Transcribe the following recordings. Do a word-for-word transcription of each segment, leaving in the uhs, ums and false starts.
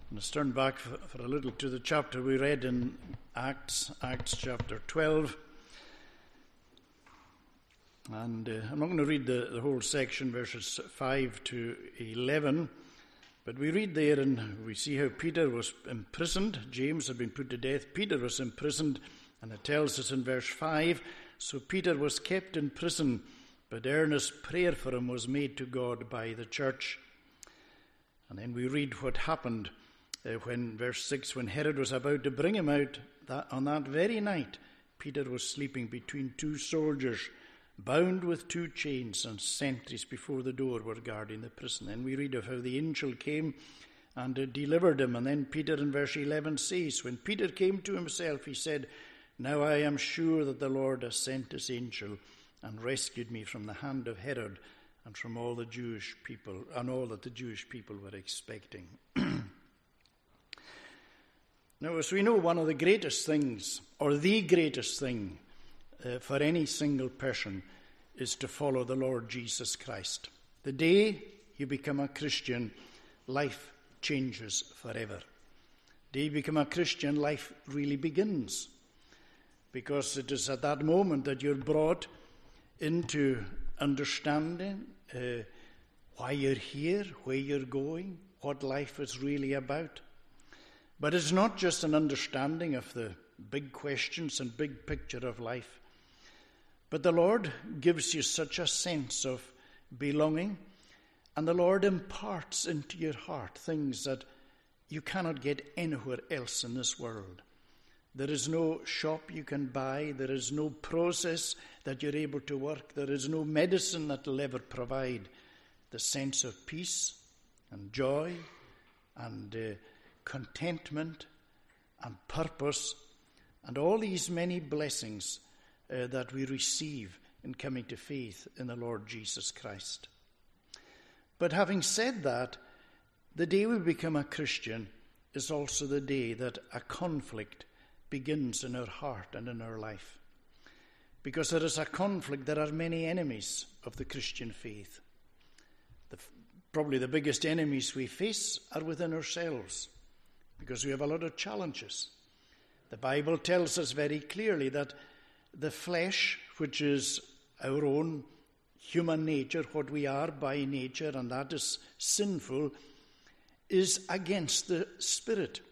Let's turn back for, for a little to the chapter we read in Acts, Acts chapter twelve. And uh, I'm not going to read the, the whole section, verses five to eleven, but we read there and we see how Peter was imprisoned. James had been put to death. Peter was imprisoned, and it tells us in verse five, so Peter was kept in prison, but earnest prayer for him was made to God by the church. And then we read what happened uh, when, verse six, when Herod was about to bring him out, that on that very night, Peter was sleeping between two soldiers, bound with two chains, and sentries before the door were guarding the prison. And we read of how the angel came and uh, delivered him. And then Peter in verse eleven says, when Peter came to himself, he said, now I am sure that the Lord has sent his angel and rescued me from the hand of Herod and from all the Jewish people, and all that the Jewish people were expecting. Now, as we know, one of the greatest things, or the greatest thing uh, for any single person is to follow the Lord Jesus Christ. The day you become a Christian, life changes forever. The day you become a Christian, life really begins, because it is at that moment that you're brought into understanding uh, why you're here, where you're going, what life is really about. But it's not just an understanding of the big questions and big picture of life, but the Lord gives you such a sense of belonging, and the Lord imparts into your heart things that you cannot get anywhere else in this world. There is no shop you can buy. There is no process that you're able to work. There is no medicine that will ever provide the sense of peace and joy and uh, contentment and purpose and all these many blessings uh, that we receive in coming to faith in the Lord Jesus Christ. But having said that, the day we become a Christian is also the day that a conflict begins in our heart and in our life. Because there is a conflict, there are many enemies of the Christian faith. The, probably the biggest enemies we face are within ourselves, because we have a lot of challenges. The Bible tells us very clearly that the flesh, which is our own human nature, what we are by nature, and that is sinful, is against the Spirit.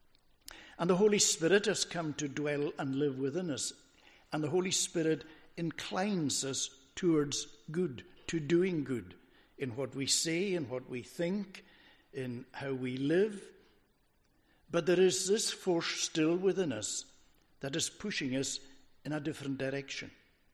And the Holy Spirit has come to dwell and live within us. And the Holy Spirit inclines us towards good, to doing good, in what we say, in what we think, in how we live. But there is this force still within us that is pushing us in a different direction.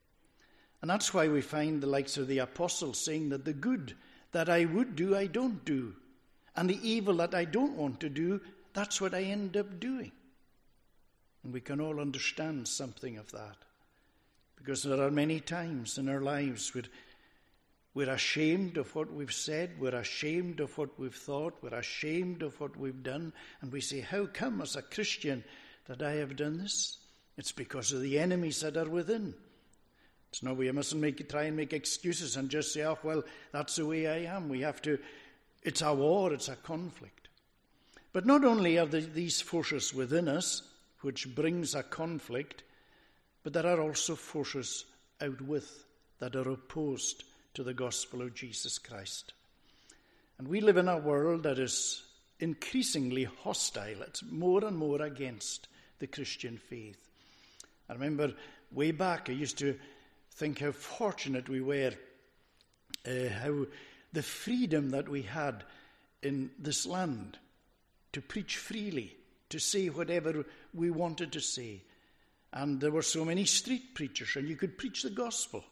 And that's why we find the likes of the apostles saying that the good that I would do, I don't do. And the evil that I don't want to do, that's what I end up doing. And we can all understand something of that. Because there are many times in our lives where we're ashamed of what we've said, we're ashamed of what we've thought, we're ashamed of what we've done, and we say, how come as a Christian that I have done this? It's because of the enemies that are within. It's not, we mustn't make, try and make excuses and just say, oh, well, that's the way I am. We have to, it's a war, it's a conflict. But not only are the, these forces within us, which brings a conflict, but there are also forces out with that are opposed to the gospel of Jesus Christ. And we live in a world that is increasingly hostile. It's more and more against the Christian faith. I remember way back, I used to think how fortunate we were, uh, how the freedom that we had in this land to preach freely, to say whatever we wanted to say. And there were so many street preachers, and you could preach the gospel.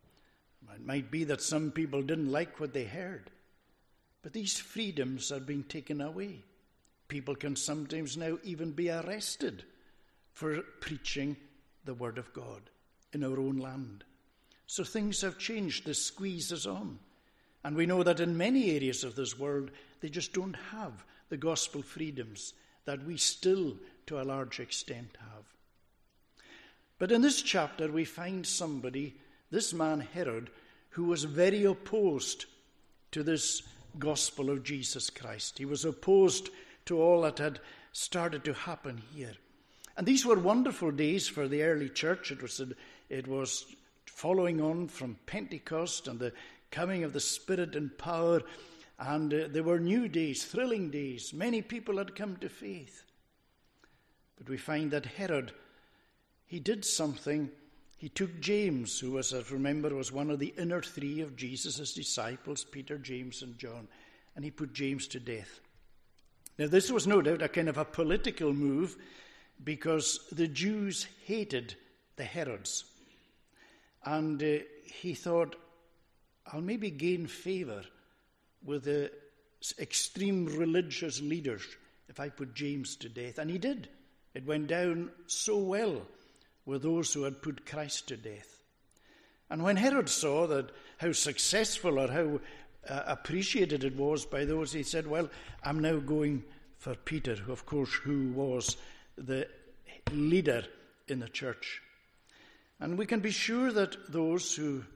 It might be that some people didn't like what they heard, but these freedoms are being taken away. People can sometimes now even be arrested for preaching the word of God in our own land. So things have changed. The squeeze is on. And we know that in many areas of this world, they just don't have the gospel freedoms that we still, to a large extent, have. But in this chapter, we find somebody, this man Herod, who was very opposed to this gospel of Jesus Christ. He was opposed to all that had started to happen here. And these were wonderful days for the early church. It was, it was following on from Pentecost and the coming of the Spirit and power. And uh, there were new days, thrilling days. Many people had come to faith. But we find that Herod, he did something. He took James, who was, I remember, was one of the inner three of Jesus' disciples, Peter, James, and John, and he put James to death. Now, this was no doubt a kind of a political move, because the Jews hated the Herods. And uh, he thought, I'll maybe gain favour with the extreme religious leaders if I put James to death. And he did. It went down so well with those who had put Christ to death. And when Herod saw that how successful or how uh, appreciated it was by those, he said, well, I'm now going for Peter, who, of course, who was the leader in the church. And we can be sure that those who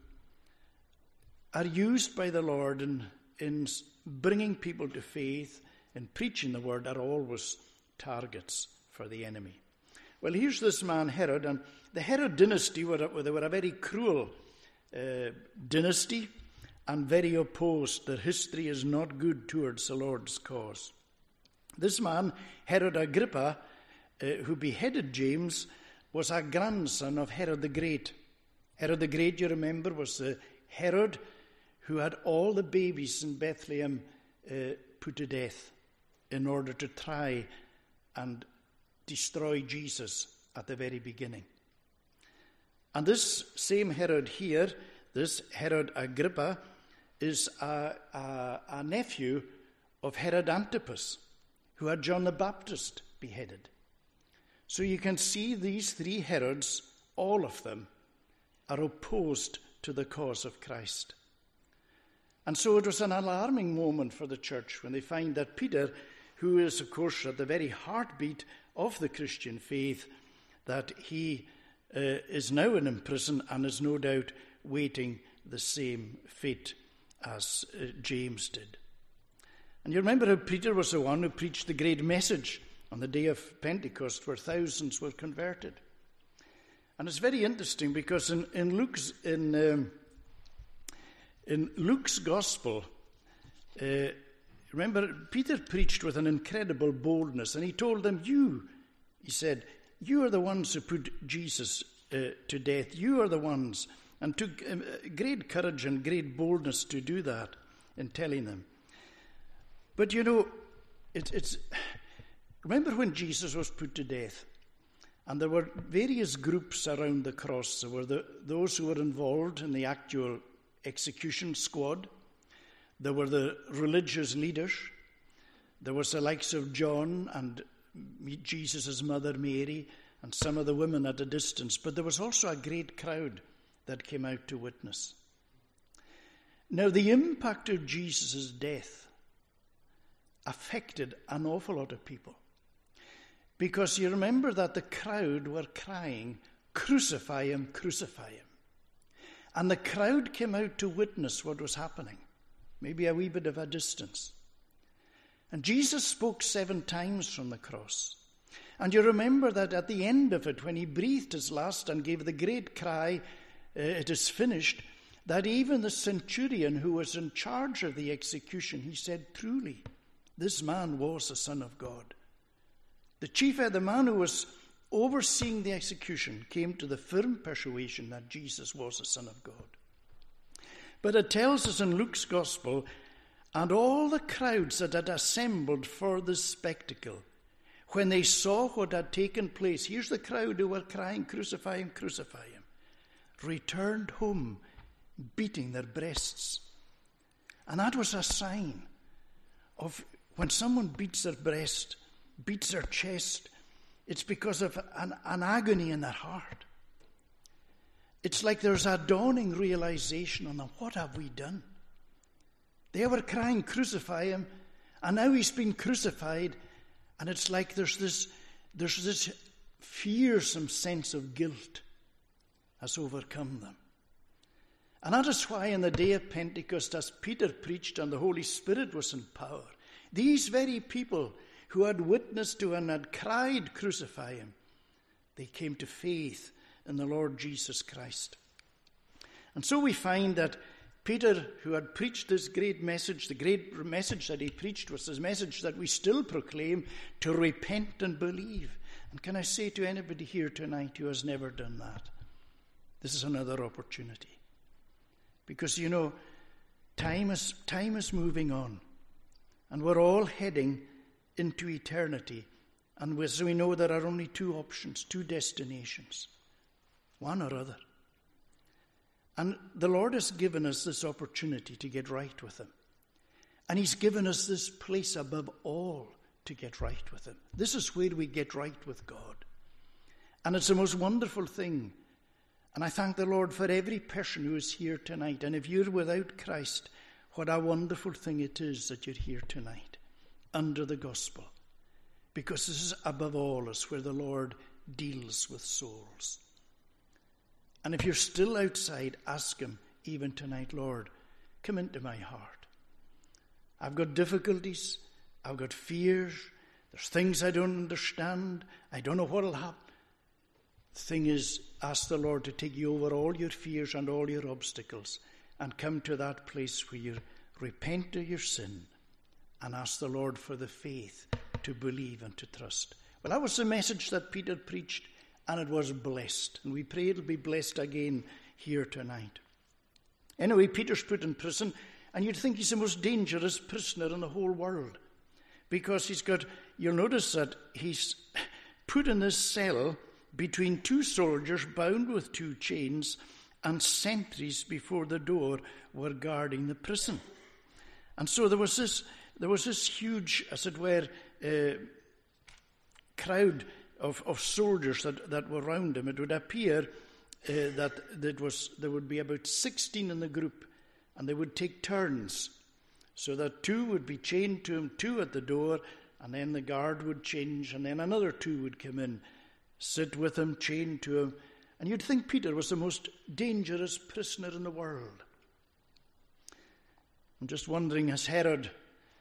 are used by the Lord in, in bringing people to faith and preaching the word are always targets for the enemy. Well, here's this man Herod, and the Herod dynasty were, they were a very cruel uh, dynasty and very opposed. Their history is not good towards the Lord's cause. This man, Herod Agrippa, uh, who beheaded James, was a grandson of Herod the Great. Herod the Great, you remember, was the Herod who had all the babies in Bethlehem uh, put to death in order to try and destroy Jesus at the very beginning. And this same Herod here, this Herod Agrippa, is a, a, a nephew of Herod Antipas, who had John the Baptist beheaded. So you can see these three Herods, all of them, are opposed to the cause of Christ. And so it was an alarming moment for the church when they find that Peter, who is, of course, at the very heartbeat of the Christian faith, that he uh, is now in prison and is no doubt waiting the same fate as uh, James did. And you remember how Peter was the one who preached the great message on the day of Pentecost, where thousands were converted. And it's very interesting because in, in Luke's in um, in Luke's gospel, uh, remember, Peter preached with an incredible boldness, and he told them, you, he said, you are the ones who put Jesus uh, to death. You are the ones, and took um, great courage and great boldness to do that in telling them. But you know, it, it's, remember when Jesus was put to death, and there were various groups around the cross. There were the, those who were involved in the actual execution squad. There were the religious leaders. There was the likes of John and Jesus' mother Mary and some of the women at a distance. But there was also a great crowd that came out to witness. Now, the impact of Jesus' death affected an awful lot of people. Because you remember that the crowd were crying, crucify him, crucify him. And the crowd came out to witness what was happening. Maybe a wee bit of a distance. And Jesus spoke seven times from the cross. And you remember that at the end of it, when he breathed his last and gave the great cry, uh, it is finished, that even the centurion who was in charge of the execution, he said, truly, this man was the Son of God. The chief, the man who was overseeing the execution, came to the firm persuasion that Jesus was the Son of God. But it tells us in Luke's Gospel, and all the crowds that had assembled for this spectacle, when they saw what had taken place, here's the crowd who were crying, crucify him, crucify him, returned home, beating their breasts. And that was a sign of when someone beats their breast, beats their chest, it's because of an, an agony in their heart. It's like there's a dawning realization on them. What have we done? They were crying, crucify him, and now he's been crucified, and it's like there's this, there's this fearsome sense of guilt has overcome them. And that is why in the day of Pentecost, as Peter preached and the Holy Spirit was in power, these very people who had witnessed to and had cried, "Crucify him," they came to faith in the Lord Jesus Christ. And so we find that Peter, who had preached this great message, the great message that he preached was his message that we still proclaim, to repent and believe. And can I say to anybody here tonight who has never done that, this is another opportunity. Because, you know, time is, time is moving on. And we're all heading into eternity. And as we know, there are only two options, two destinations, one or other. And the Lord has given us this opportunity to get right with him. And he's given us this place above all to get right with him. This is where we get right with God. And it's the most wonderful thing. And I thank the Lord for every person who is here tonight. And if you're without Christ, what a wonderful thing it is that you're here tonight under the gospel. Because this is above all is where the Lord deals with souls. And if you're still outside, ask him even tonight, "Lord, come into my heart. I've got difficulties. I've got fears. There's things I don't understand. I don't know what will happen." The thing is, ask the Lord to take you over all your fears and all your obstacles and come to that place where you repent of your sin and ask the Lord for the faith to believe and to trust. Well, that was the message that Peter preached. And it was blessed. And we pray it'll be blessed again here tonight. Anyway, Peter's put in prison. And you'd think he's the most dangerous prisoner in the whole world. Because he's got, you'll notice that he's put in this cell between two soldiers bound with two chains. And sentries before the door were guarding the prison. And so there was this, there was this huge, as it were, uh, crowd Of, of soldiers that, that were around him. It would appear uh, that that was there would be about sixteen in the group, and they would take turns, so that two would be chained to him, two at the door, and then the guard would change, and then another two would come in, sit with him, chained to him. And you'd think Peter was the most dangerous prisoner in the world. I'm just wondering, has Herod,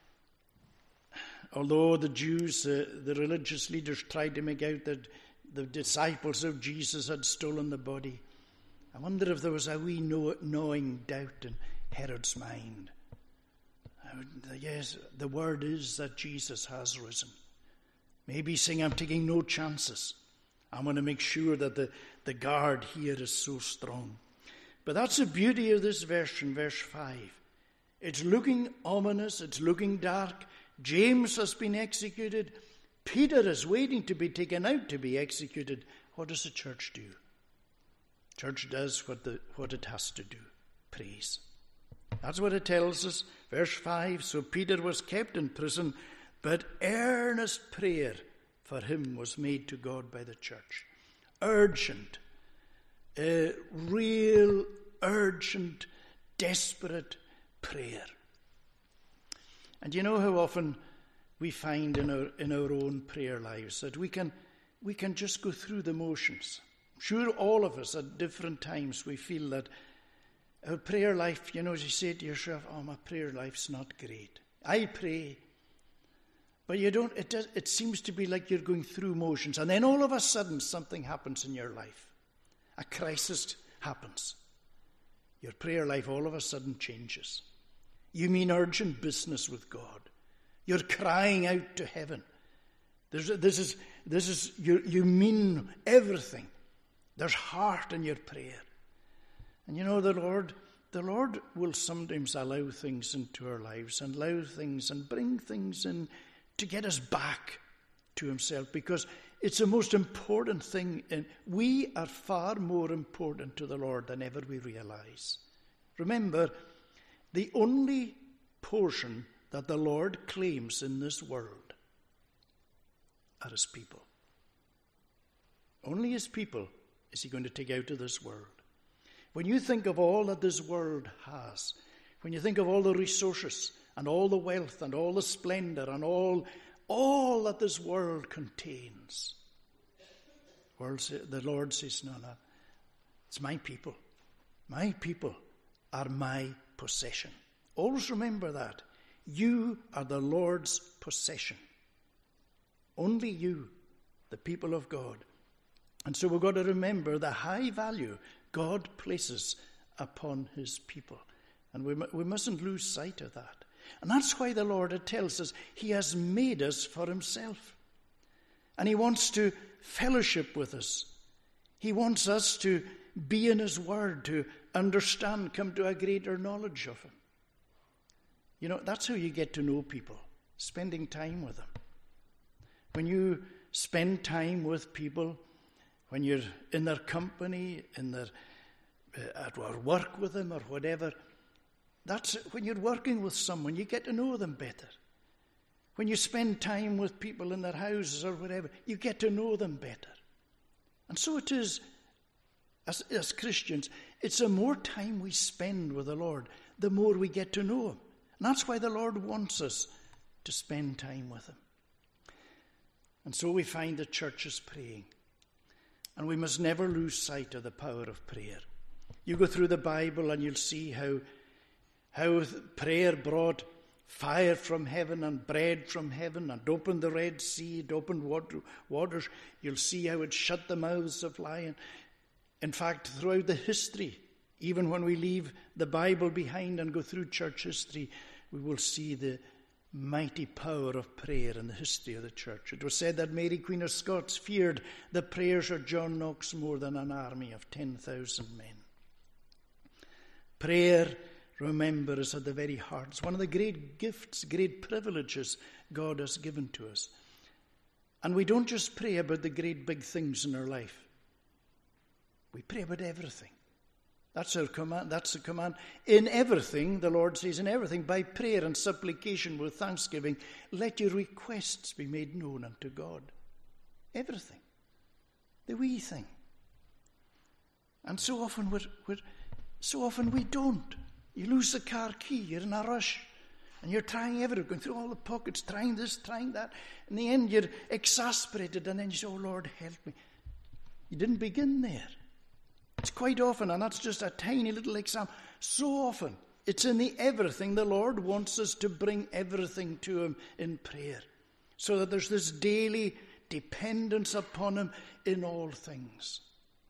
although the Jews, uh, the religious leaders tried to make out that the disciples of Jesus had stolen the body, I wonder if there was a wee gnawing doubt in Herod's mind. Would, yes, the word is that Jesus has risen. Maybe he's saying, "I'm taking no chances. I want to make sure that the, the guard here is so strong." But that's the beauty of this verse in verse five. It's looking ominous, it's looking dark. James has been executed. Peter is waiting to be taken out to be executed. What does the church do? Church does what the what it has to do. Praise. That's what it tells us. Verse five, so Peter was kept in prison, but earnest prayer for him was made to God by the church. Urgent, uh, real, urgent, desperate prayer. And you know how often we find in our in our own prayer lives that we can we can just go through the motions. I'm sure all of us at different times we feel that our prayer life, you know, as you say to yourself, "Oh, my prayer life's not great. I pray, but you don't. It does, it seems to be like you're going through motions, and then all of a sudden something happens in your life. A crisis happens. Your prayer life all of a sudden changes. You mean urgent business with God. You're crying out to heaven. There's, this is, this is you, you mean everything. There's heart in your prayer. And you know, the Lord, the Lord will sometimes allow things into our lives and allow things and bring things in to get us back to himself, because it's the most important thing. And we are far more important to the Lord than ever we realize. Remember, the only portion that the Lord claims in this world are his people. Only his people is he going to take out of this world. When you think of all that this world has, when you think of all the resources and all the wealth and all the splendor and all, all that this world contains, the Lord says, no, no, it's my people. My people are my possession. Always remember that. You are the Lord's possession. Only you, the people of God. And so we've got to remember the high value God places upon his people. And we, we mustn't lose sight of that. And that's why the Lord tells us he has made us for himself. And he wants to fellowship with us. He wants us to be in his word, to understand, come to a greater knowledge of him. You know, that's how you get to know people, spending time with them. When you spend time with people, when you're in their company, in their uh, at or work with them or whatever, that's when you're working with someone, you get to know them better. When you spend time with people in their houses or whatever, you get to know them better. And so it is as, as Christians. It's the more time we spend with the Lord, the more we get to know him. And that's why the Lord wants us to spend time with him. And so we find the churches praying. And we must never lose sight of the power of prayer. You go through the Bible and you'll see how, how prayer brought fire from heaven and bread from heaven and opened the Red Sea, it opened water, waters. You'll see how it shut the mouths of lions. In fact, throughout the history, even when we leave the Bible behind and go through church history, we will see the mighty power of prayer in the history of the church. It was said that Mary, Queen of Scots, feared the prayers of John Knox more than an army of ten thousand men. Prayer, remember, is at the very heart. It's one of the great gifts, great privileges God has given to us. And we don't just pray about the great big things in our life. We pray about everything. That's our command. That's the command. In everything, the Lord says, in everything, by prayer and supplication with thanksgiving, let your requests be made known unto God. Everything. The wee thing. And so often we're, we're so often we don't. You lose the car key, you're in a rush, and you're trying everything, going through all the pockets, trying this, trying that. In the end, you're exasperated, and then you say, oh, Lord, help me. You didn't begin there. It's quite often, and that's just a tiny little example, so often it's in the everything the Lord wants us to bring everything to him in prayer, so that there's this daily dependence upon him in all things.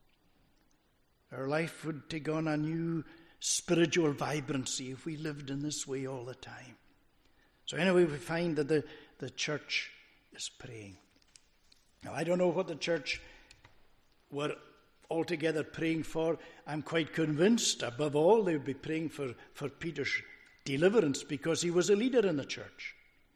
Our life would take on a new spiritual vibrancy if we lived in this way all the time. So anyway, we find that the, the church is praying. Now, I don't know what the church were altogether praying for. I'm quite convinced, above all, they would be praying for, for Peter's deliverance because he was a leader in the church.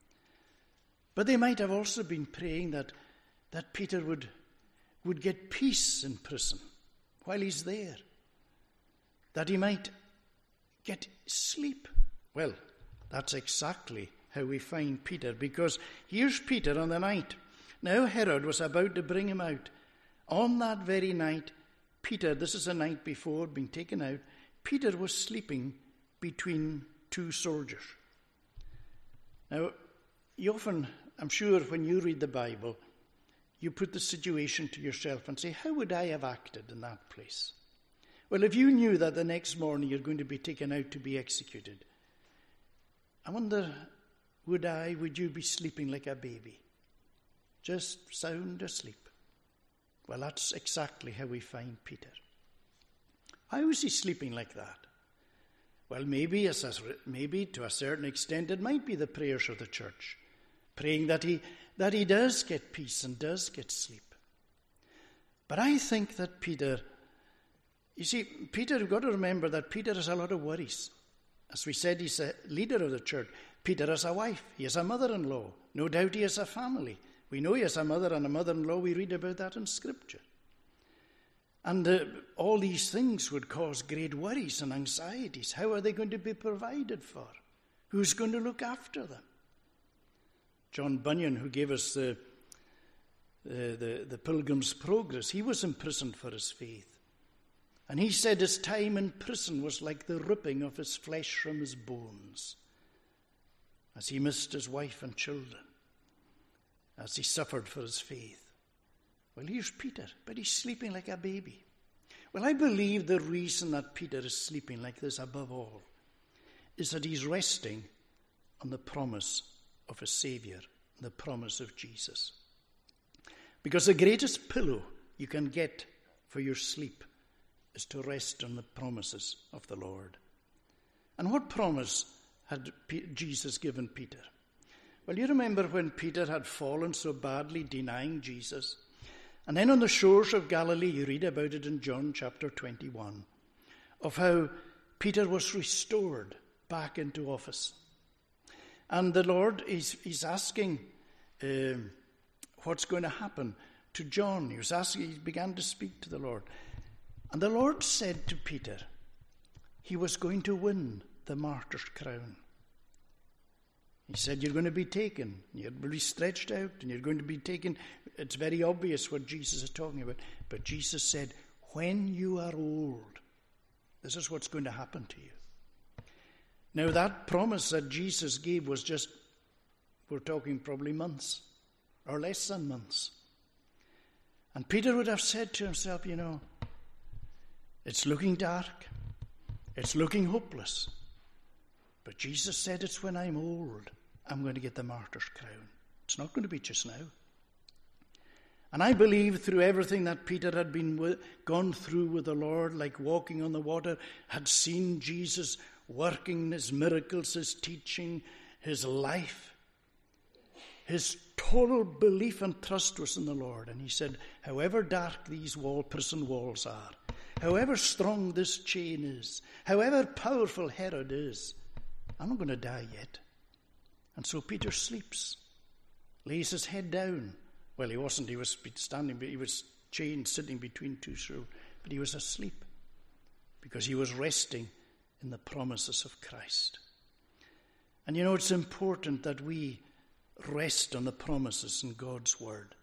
But they might have also been praying that, that Peter would, would get peace in prison while he's there, that he might get sleep. Well, that's exactly how we find Peter, because here's Peter on the night. Now Herod was about to bring him out. On that very night, Peter, this is the night before being taken out, Peter was sleeping between two soldiers. Now, you often, I'm sure when you read the Bible, you put the situation to yourself and say, how would I have acted in that place? Well, if you knew that the next morning you're going to be taken out to be executed, I wonder, would I, would you be sleeping like a baby? Just sound asleep. Well, that's exactly how we find Peter. How was he sleeping like that? Well, maybe, as a, maybe to a certain extent, it might be the prayers of the church, praying that he, that he does get peace and does get sleep. But I think that Peter, you see, Peter, you've got to remember that Peter has a lot of worries. As we said, he's a leader of the church. Peter has a wife. He has a mother-in-law. No doubt he has a family. We know he has a mother and a mother-in-law. We read about that in Scripture. And uh, all these things would cause great worries and anxieties. How are they going to be provided for? Who's going to look after them? John Bunyan, who gave us the, the, the, the Pilgrim's Progress, he was imprisoned for his faith. And he said his time in prison was like the ripping of his flesh from his bones, as he missed his wife and children, as he suffered for his faith. Well, here's Peter, but he's sleeping like a baby. Well, I believe the reason that Peter is sleeping like this, above all, is that he's resting on the promise of a Saviour, the promise of Jesus. Because the greatest pillow you can get for your sleep is to rest on the promises of the Lord. And what promise had P- Jesus given Peter? Well, you remember when Peter had fallen so badly, denying Jesus. And then on the shores of Galilee, you read about it in John chapter twenty-one, of how Peter was restored back into office. And the Lord is he's asking um, what's going to happen to John. He was asking, he began to speak to the Lord. And the Lord said to Peter, he was going to win the martyr's crown. He said, you're going to be taken, you're going to be stretched out, and you're going to be taken. It's very obvious what Jesus is talking about. But Jesus said, when you are old, this is what's going to happen to you. Now, that promise that Jesus gave was just, we're talking probably months, or less than months. And Peter would have said to himself, you know, it's looking dark, it's looking hopeless. But Jesus said, it's when I'm old, I'm going to get the martyr's crown. It's not going to be just now. And I believe through everything that Peter had been with, gone through with the Lord, like walking on the water, had seen Jesus working his miracles, his teaching, his life. His total belief and trust was in the Lord. And he said, however dark these wall, prison walls are, however strong this chain is, however powerful Herod is, I'm not going to die yet. And so Peter sleeps, lays his head down. Well, he wasn't, he was standing, he was chained, sitting between two shrouds, but he was asleep because he was resting in the promises of Christ. And you know, it's important that we rest on the promises in God's word.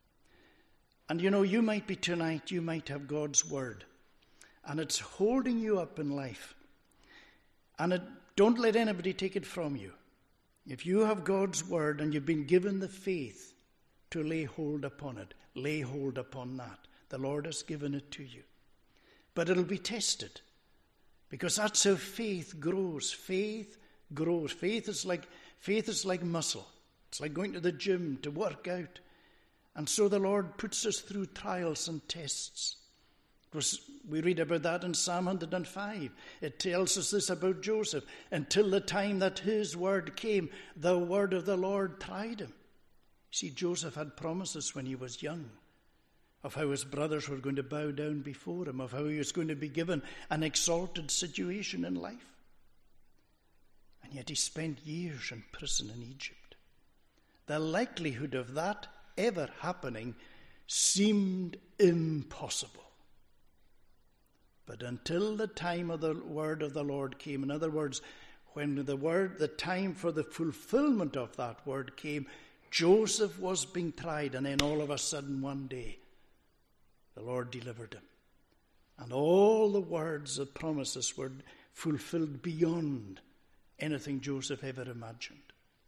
And you know, you might be tonight, you might have God's word, and it's holding you up in life. And it, don't let anybody take it from you. If you have God's word and you've been given the faith to lay hold upon it, lay hold upon that. The Lord has given it to you. But it'll be tested, because that's how faith grows. Faith grows. Faith is like faith is like muscle. It's like going to the gym to work out. And so the Lord puts us through trials and tests. We read about that in Psalm one hundred five. It tells us this about Joseph. Until the time that his word came, the word of the Lord tried him. See, Joseph had promises when he was young of how his brothers were going to bow down before him, of how he was going to be given an exalted situation in life. And yet he spent years in prison in Egypt. The likelihood of that ever happening seemed impossible. But until the time of the word of the Lord came, in other words, when the word, the time for the fulfillment of that word came, Joseph was being tried, and then all of a sudden one day, the Lord delivered him. And all the words, the promises were fulfilled beyond anything Joseph ever imagined.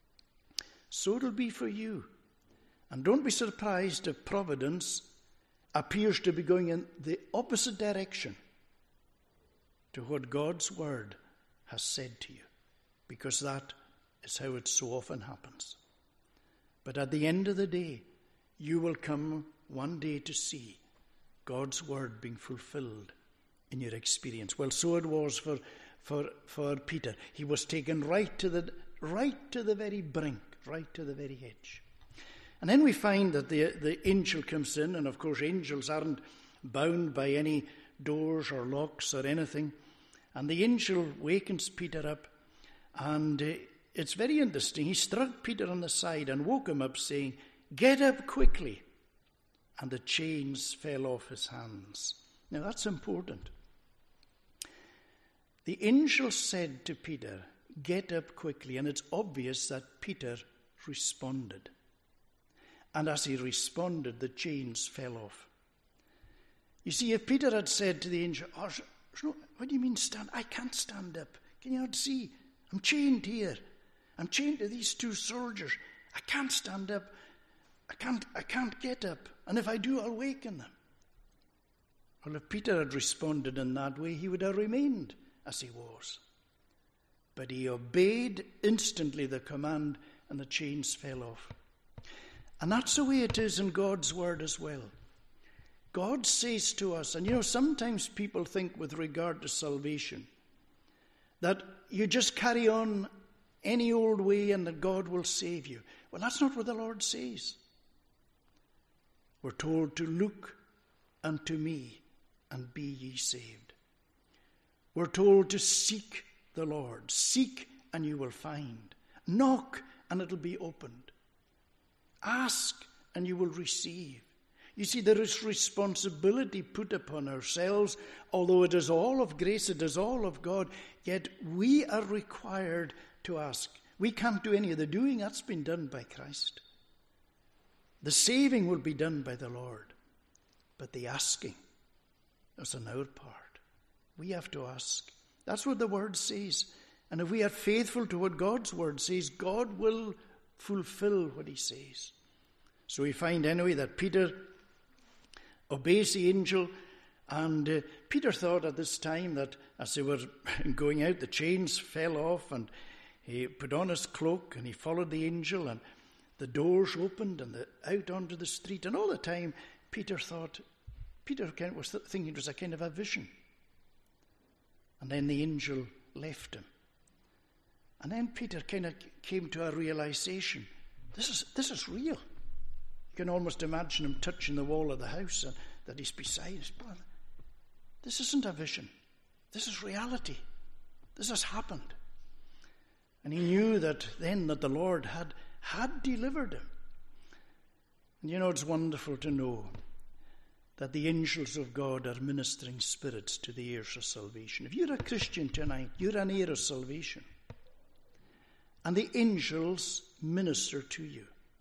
So it'll be for you. And don't be surprised if providence appears to be going in the opposite direction to what God's word has said to you, because that is how it so often happens. But at the end of the day, you will come one day to see God's word being fulfilled in your experience. Well, so it was for for for Peter. He was taken right to the right to the very brink, right to the very edge. And then we find that the the angel comes in, and of course angels aren't bound by any doors or locks or anything. And the angel wakens Peter up, and uh, it's very interesting. He struck Peter on the side and woke him up, saying, "Get up quickly." And the chains fell off his hands. Now that's important. The angel said to Peter, "Get up quickly." And it's obvious that Peter responded. And as he responded, the chains fell off. You see, if Peter had said to the angel, "Oh, what do you mean stand? I can't stand up. Can you not see? I'm chained here. I'm chained to these two soldiers. I can't stand up. I can't, I can't get up. And if I do, I'll waken them." Well, if Peter had responded in that way, he would have remained as he was. But he obeyed instantly the command, and the chains fell off. And that's the way it is in God's word as well. God says to us, and you know, sometimes people think with regard to salvation that you just carry on any old way and that God will save you. Well, that's not what the Lord says. We're told to look unto me and be ye saved. We're told to seek the Lord. Seek and you will find. Knock and it'll be opened. Ask and you will receive. You see, there is responsibility put upon ourselves. Although it is all of grace, it is all of God, yet we are required to ask. We can't do any of the doing. That's been done by Christ. The saving will be done by the Lord. But the asking is on our part. We have to ask. That's what the word says. And if we are faithful to what God's word says, God will fulfill what he says. So we find anyway that Peter obeys the angel, and uh, Peter thought at this time that as they were going out, the chains fell off, and he put on his cloak and he followed the angel, and the doors opened and the, out onto the street. And all the time Peter thought, Peter was thinking it was a kind of a vision. And then the angel left him. And then Peter kind of came to a realization, this is this is real. You can almost imagine him touching the wall of the house and that he's beside us. But this isn't a vision. This is reality. This has happened. And he knew that then that the Lord had, had delivered him. And you know, it's wonderful to know that the angels of God are ministering spirits to the heirs of salvation. If you're a Christian tonight, you're an heir of salvation. And the angels minister to you.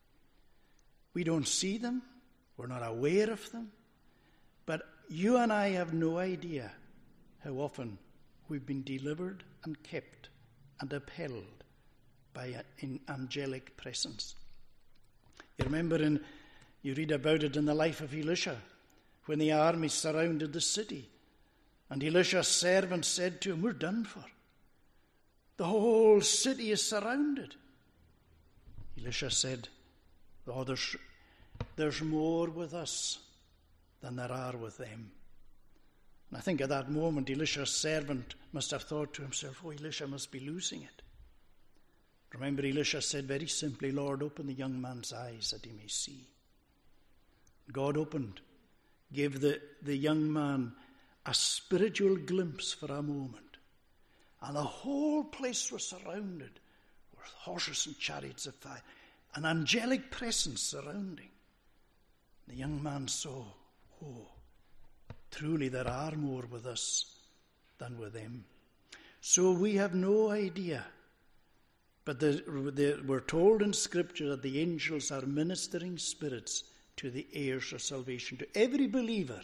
We don't see them. We're not aware of them. But you and I have no idea how often we've been delivered and kept and upheld by an angelic presence. You remember, in, you read about it in the life of Elisha, when the army surrounded the city. And Elisha's servant said to him, we're done for. The whole city is surrounded. Elisha said, oh, there's, there's more with us than there are with them. And I think at that moment, Elisha's servant must have thought to himself, oh, Elisha must be losing it. Remember, Elisha said very simply, Lord, open the young man's eyes that he may see. God opened, gave the, the young man a spiritual glimpse for a moment. And the whole place was surrounded with horses and chariots of fire. An angelic presence surrounding. The young man saw, oh, truly there are more with us than with them. So we have no idea. But the, the, we're told in Scripture that the angels are ministering spirits to the heirs of salvation, to every believer.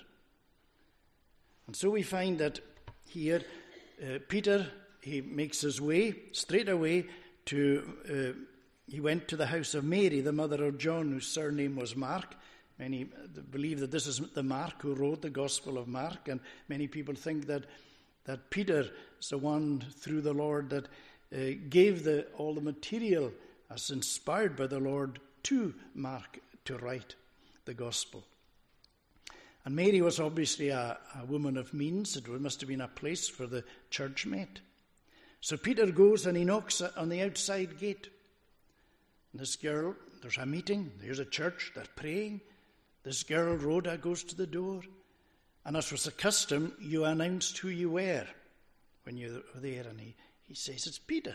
And so we find that here, uh, Peter, he makes his way straight away to, uh, he went to the house of Mary, the mother of John, whose surname was Mark. Many believe that this is the Mark who wrote the Gospel of Mark, and many people think that, that Peter is the one through the Lord that uh, gave the, all the material as inspired by the Lord to Mark to write the Gospel. And Mary was obviously a, a woman of means. It must have been a place for the church met. So Peter goes and he knocks on the outside gate. And this girl, there's a meeting, there's a church, they're praying. This girl, Rhoda, goes to the door. And as was the custom, you announced who you were when you were there. And he, he says, it's Peter.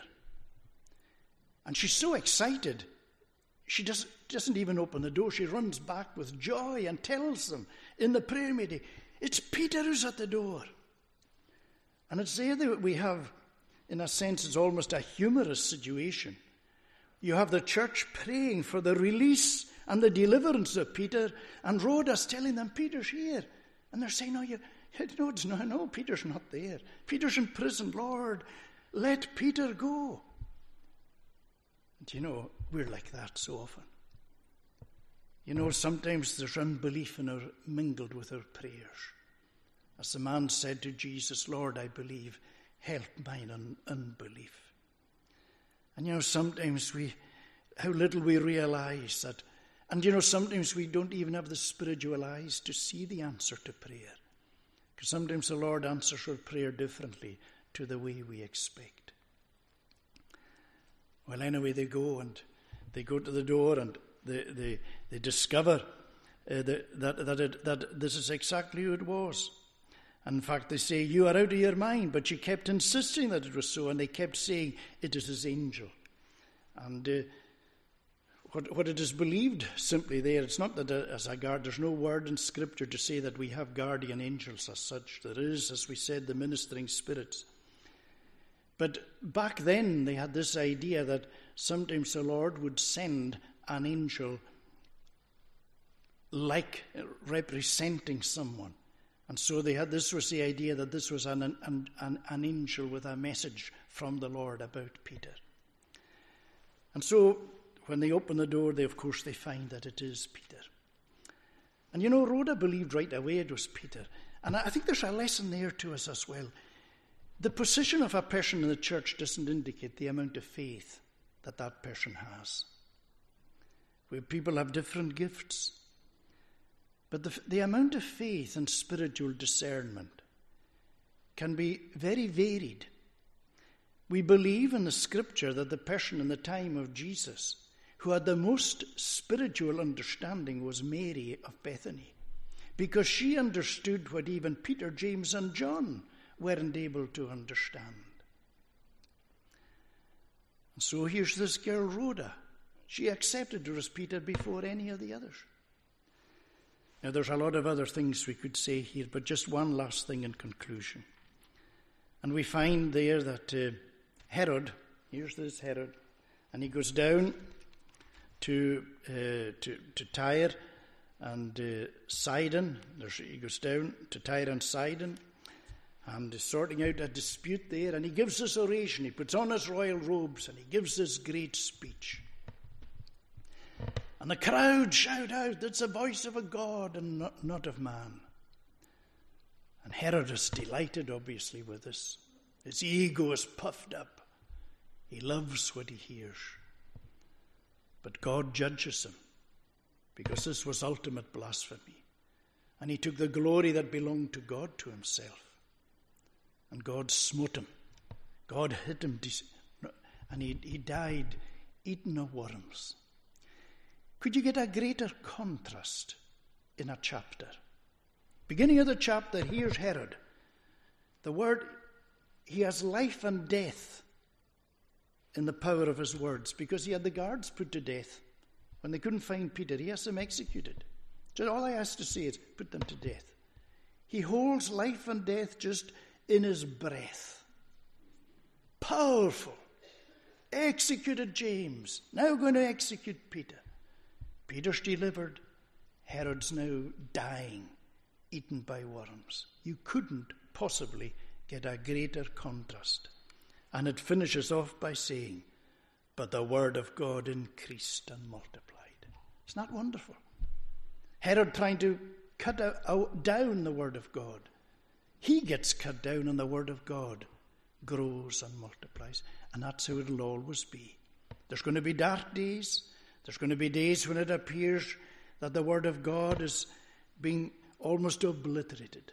And she's so excited, she doesn't, doesn't even open the door. She runs back with joy and tells them in the prayer meeting, it's Peter who's at the door. And it's there that we have, in a sense, it's almost a humorous situation. You have the church praying for the release and the deliverance of Peter, and Rhoda's telling them, Peter's here. And they're saying, no, you, no, it's not, no, Peter's not there. Peter's in prison. Lord, let Peter go. And you know, we're like that so often. You know, sometimes there's unbelief in our, mingled with our prayers. As the man said to Jesus, Lord, I believe, help mine un- unbelief. And you know, sometimes we, how little we realize that And you know, sometimes we don't even have the spiritual eyes to see the answer to prayer. Because sometimes the Lord answers our prayer differently to the way we expect. Well, anyway, they go and they go to the door and they they, they discover uh, the, that that, it, that this is exactly who it was. And in fact, they say, you are out of your mind. But she kept insisting that it was so, and they kept saying, it is his angel. And uh, what, what it is believed simply there, it's not that uh, as a guard, there's no word in Scripture to say that we have guardian angels as such. There is, as we said, the ministering spirits. But back then, they had this idea that sometimes the Lord would send an angel like representing someone. And so they had, this was the idea that this was an, an, an, an angel with a message from the Lord about Peter. And so when they open the door, they of course they find that it is Peter. And you know, Rhoda believed right away it was Peter. And I think there's a lesson there to us as well. The position of a person in the church doesn't indicate the amount of faith that that person has. Where people have different gifts. But the, the amount of faith and spiritual discernment can be very varied. We believe in the Scripture that the person in the time of Jesus who had the most spiritual understanding was Mary of Bethany, because she understood what even Peter, James, and John weren't able to understand. And so here's this girl, Rhoda. She accepted her as Peter before any of the others. Now, there's a lot of other things we could say here, but just one last thing in conclusion. And we find there that uh, Herod, here's this Herod, and he goes down to uh, to, to Tyre and uh, Sidon. There's, he goes down to Tyre and Sidon and is sorting out a dispute there. And he gives this oration. He puts on his royal robes and he gives this great speech. And the crowd shout out, it's the voice of a God and not, not of man. And Herod is delighted, obviously, with this. His ego is puffed up. He loves what he hears. But God judges him, because this was ultimate blasphemy. And he took the glory that belonged to God to himself. And God smote him. God hit him, and he, he died eaten of worms. Could you get a greater contrast in a chapter? Beginning of the chapter, here's Herod. The word, he has life and death in the power of his words, because he had the guards put to death. When they couldn't find Peter, he has them executed. Just all I ask to say is, put them to death. He holds life and death just in his breath. Powerful. Executed James. Now going to execute Peter. Peter's delivered. Herod's now dying, eaten by worms. You couldn't possibly get a greater contrast. And it finishes off by saying, but the word of God increased and multiplied. Isn't that wonderful? Herod trying to cut out, out, down the word of God. He gets cut down and the word of God grows and multiplies. And that's how it'll always be. There's going to be dark days. There's going to be days when it appears that the word of God is being almost obliterated.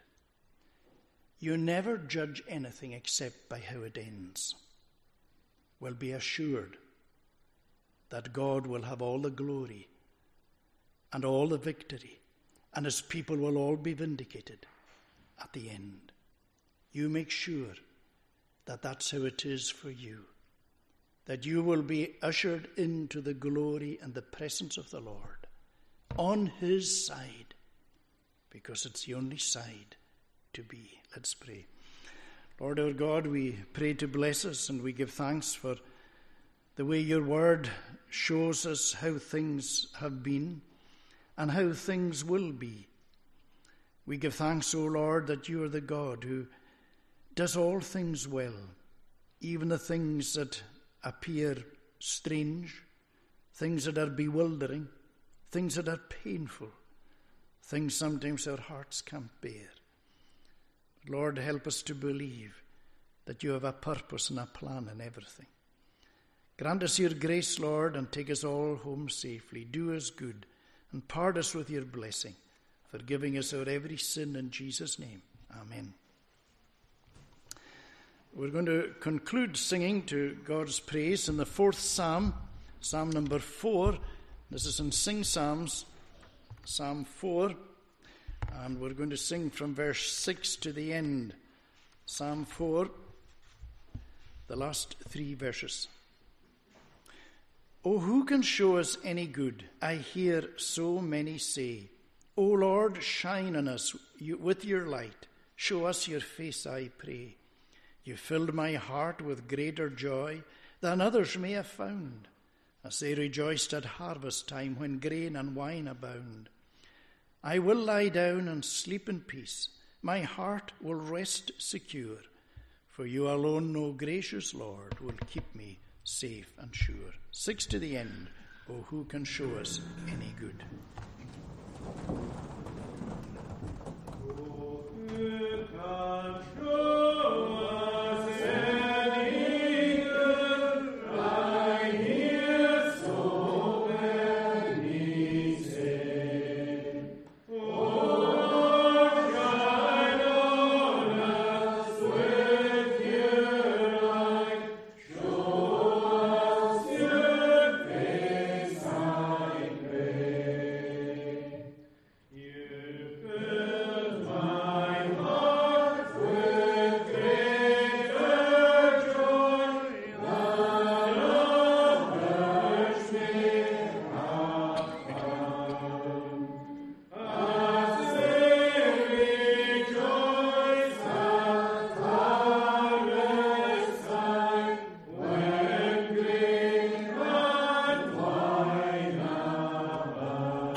You never judge anything except by how it ends. Well, be assured that God will have all the glory and all the victory, and his people will all be vindicated at the end. You make sure that that's how it is for you, that you will be ushered into the glory and the presence of the Lord on his side, because it's the only side to be. Let's pray. Lord our God, we pray to bless us, and we give thanks for the way your word shows us how things have been and how things will be. We give thanks, O Lord, that you are the God who does all things well, even the things that appear strange, things that are bewildering, things that are painful, things sometimes our hearts can't bear. Lord, help us to believe that you have a purpose and a plan in everything. Grant us your grace, Lord, and take us all home safely. Do us good and part us with your blessing, forgiving us our every sin in Jesus' name. Amen. We're going to conclude singing to God's praise in the fourth psalm, Psalm number four. This is in Sing Psalms, Psalm four, and we're going to sing from verse six to the end. Psalm four, the last three verses. Oh, who can show us any good? I hear so many say. O Lord, shine on us with your light. Show us your face, I pray. You filled my heart with greater joy than others may have found, as they rejoiced at harvest time when grain and wine abound. I will lie down and sleep in peace. My heart will rest secure, for you alone, O gracious Lord, will keep me safe and sure. Six to the end. Oh, who can show us any good? Oh, who can show us any good? I hear so many say, oh, shine on us with your light. Show us your face, I pray. You fill my heart with greater joy than others may have found, as they rejoice at harvest time when grain and wine abound.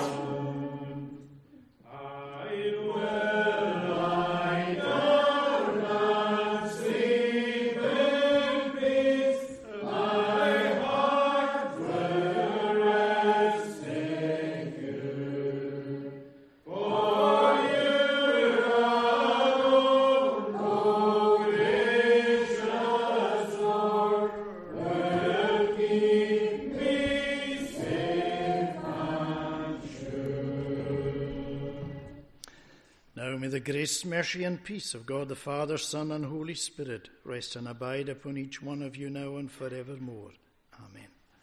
I will lie down and sleep in peace. My heart will rest secure. For you alone, O gracious Lord, will keep me safe and sure. Now may the grace, mercy, and peace of God the Father, Son, and Holy Spirit rest and abide upon each one of you now and forevermore.